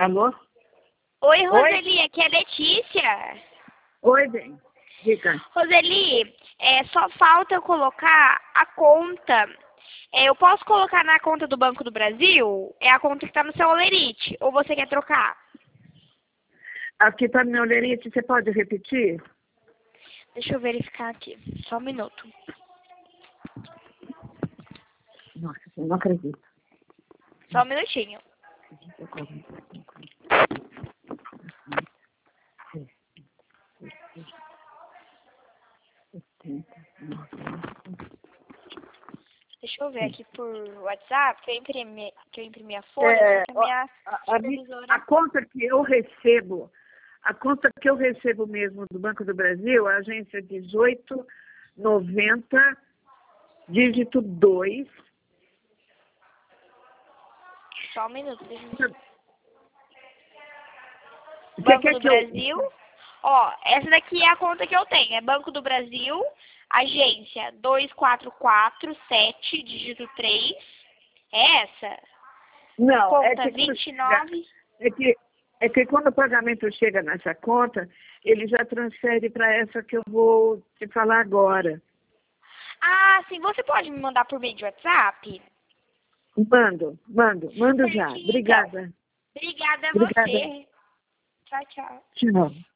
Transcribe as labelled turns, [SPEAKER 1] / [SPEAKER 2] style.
[SPEAKER 1] Alô?
[SPEAKER 2] Oi, Roseli, aqui é a Letícia.
[SPEAKER 1] Oi, bem. Diga.
[SPEAKER 2] Roseli, só falta eu colocar a conta. Eu posso colocar na conta do Banco do Brasil? É a conta que está no seu Olerite. Ou você quer trocar?
[SPEAKER 1] Aqui está meu lerite, você pode repetir?
[SPEAKER 2] Deixa eu verificar aqui. Só um minuto.
[SPEAKER 1] Nossa, eu não acredito.
[SPEAKER 2] Só um minutinho. Deixa eu ver aqui por WhatsApp, que eu imprimi a folha, porque a minha supervisora...
[SPEAKER 1] A conta que eu recebo mesmo do Banco do Brasil, a agência 1890, dígito 2.
[SPEAKER 2] Só um minuto, deixa eu ver. Banco do Brasil. Ó, essa daqui é a conta que eu tenho. É Banco do Brasil, agência 2447, dígito 3. É essa?
[SPEAKER 1] Não,
[SPEAKER 2] Conta 29.
[SPEAKER 1] É que quando o pagamento chega nessa conta, ele já transfere para essa que eu vou te falar agora.
[SPEAKER 2] Ah, sim. Você pode me mandar por meio de WhatsApp?
[SPEAKER 1] Mando já.
[SPEAKER 2] Certinho,
[SPEAKER 1] Obrigada.
[SPEAKER 2] então. Obrigada a
[SPEAKER 1] Obrigada.
[SPEAKER 2] você. Tchau, tchau.
[SPEAKER 1] Tchau.